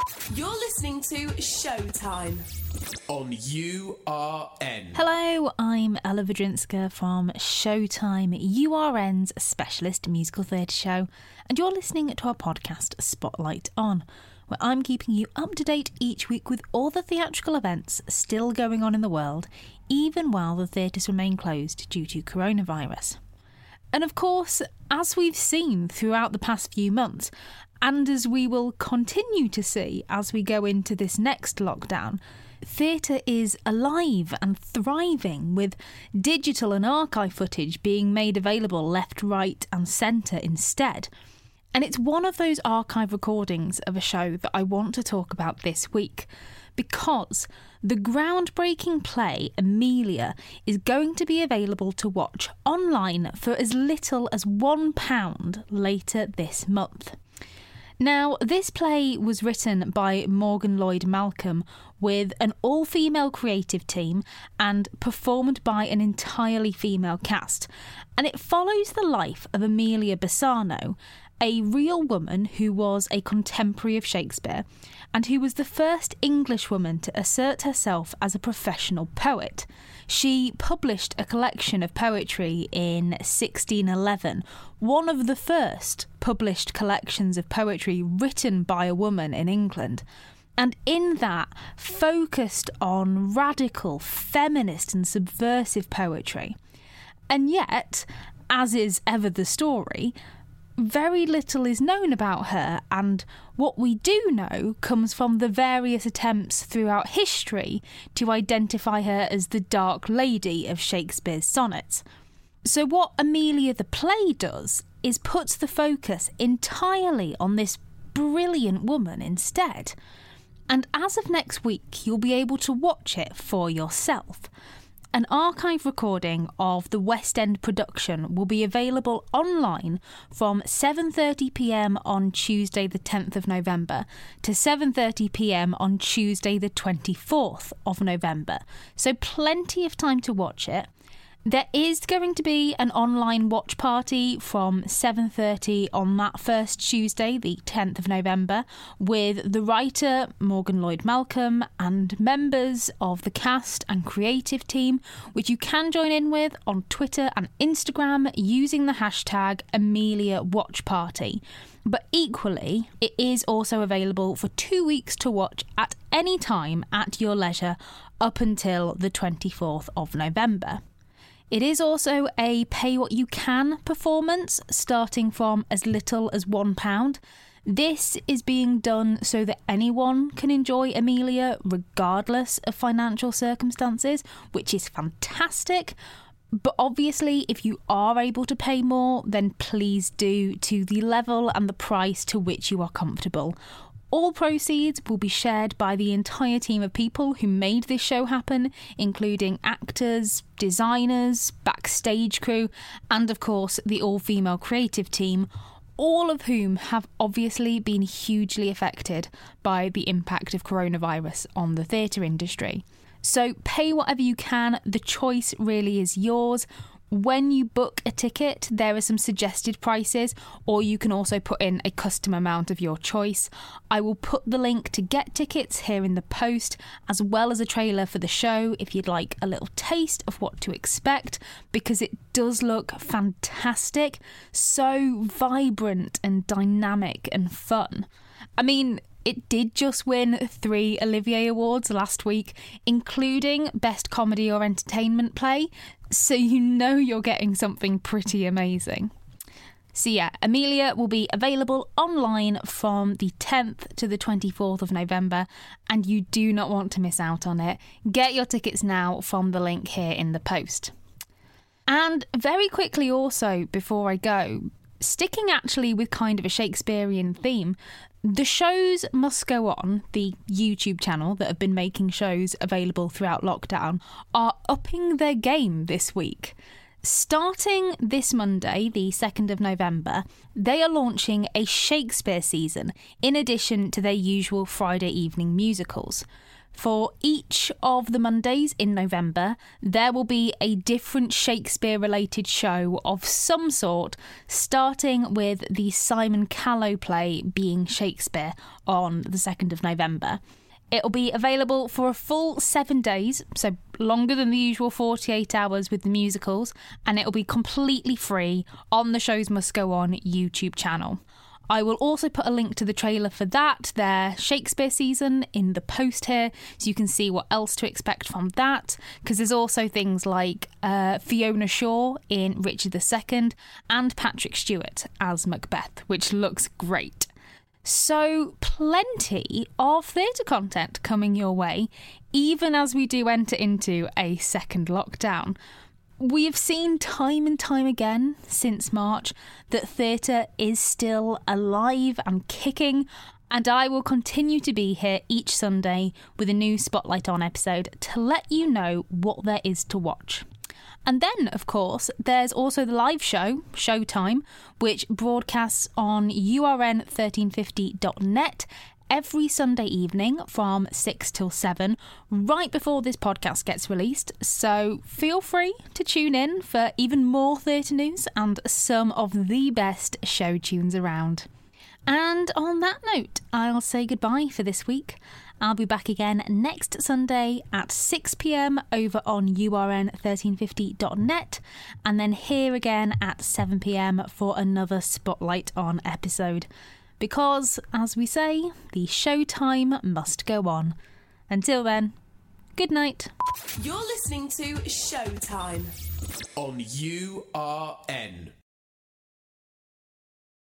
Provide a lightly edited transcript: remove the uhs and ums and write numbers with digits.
You're listening to Showtime on URN. Hello, I'm Ella Vidrinska from Showtime, URN's specialist musical theatre show, and you're listening to our podcast Spotlight On, where I'm keeping you up to date each week with all the theatrical events still going on in the world, even while the theatres remain closed due to coronavirus. And of course, as we've seen throughout the past few months, and as we will continue to see as we go into this next lockdown, theatre is alive and thriving, with digital and archive footage being made available left, right and centre instead. And it's one of those archive recordings of a show that I want to talk about this week, because the groundbreaking play Amelia is going to be available to watch online for as little as £1 later this month. Now, this play was written by Morgan Lloyd Malcolm with an all-female creative team and performed by an entirely female cast, and it follows the life of Amelia Bassano, a real woman who was a contemporary of Shakespeare and who was the first English woman to assert herself as a professional poet. She published a collection of poetry in 1611, one of the first published collections of poetry written by a woman in England, and in that focused on radical, feminist and subversive poetry. And yet, as is ever the story, very little is known about her, and what we do know comes from the various attempts throughout history to identify her as the Dark Lady of Shakespeare's sonnets. So what Amelia the play does is puts the focus entirely on this brilliant woman instead. And as of next week, you'll be able to watch it for yourself. An archive recording of the West End production will be available online from 7:30pm on Tuesday the 10th of November to 7:30pm on Tuesday the 24th of November. So plenty of time to watch it. There is going to be an online watch party from 7:30 on that first Tuesday, the 10th of November, with the writer Morgan Lloyd Malcolm and members of the cast and creative team, which you can join in with on Twitter and Instagram using the hashtag #AmeliaWatchParty. But equally, it is also available for 2 weeks to watch at any time at your leisure up until the 24th of November. It is also a pay-what-you-can performance, starting from as little as £1. This is being done so that anyone can enjoy Amelia regardless of financial circumstances, which is fantastic. But obviously, if you are able to pay more, then please do, to the level and the price to which you are comfortable. All proceeds will be shared by the entire team of people who made this show happen, including actors, designers, backstage crew, and of course the all-female creative team, all of whom have obviously been hugely affected by the impact of coronavirus on the theatre industry. So pay whatever you can, the choice really is yours. When you book a ticket, there are some suggested prices, or you can also put in a custom amount of your choice. I will put the link to get tickets here in the post, as well as a trailer for the show if you'd like a little taste of what to expect, because it does look fantastic, so vibrant and dynamic and fun. I mean, it did just win 3 Olivier Awards last week, including Best Comedy or Entertainment Play, so you know you're getting something pretty amazing. So yeah, Amelia will be available online from the 10th to the 24th of November, and you do not want to miss out on it. Get your tickets now from the link here in the post. And very quickly also, before I go, sticking actually with kind of a Shakespearean theme, the shows Must Go On, the YouTube channel that have been making shows available throughout lockdown, are upping their game this week. Starting this Monday, the 2nd of November, they are launching a Shakespeare season in addition to their usual Friday evening musicals. For each of the Mondays in November, there will be a different Shakespeare-related show of some sort, starting with the Simon Callow play Being Shakespeare on the 2nd of November. It'll be available for a full 7 days, so longer than the usual 48 hours with the musicals, and it'll be completely free on the Shows Must Go On YouTube channel. I will also put a link to the trailer for that, their Shakespeare season, in the post here, so you can see what else to expect from that, because there's also things like Fiona Shaw in Richard II and Patrick Stewart as Macbeth, which looks great. So plenty of theatre content coming your way, even as we do enter into a second lockdown. We have seen time and time again since March that theatre is still alive and kicking, and I will continue to be here each Sunday with a new Spotlight On episode to let you know what there is to watch. And then, of course, there's also the live show, Showtime, which broadcasts on urn1350.net every Sunday evening from 6 till 7, right before this podcast gets released. So feel free to tune in for even more theatre news and some of the best show tunes around. And on that note, I'll say goodbye for this week. I'll be back again next Sunday at 6 p.m. over on urn1350.net, and then here again at 7 p.m. for another Spotlight On episode. Because, as we say, the showtime must go on. Until then, good night. You're listening to Showtime on URN.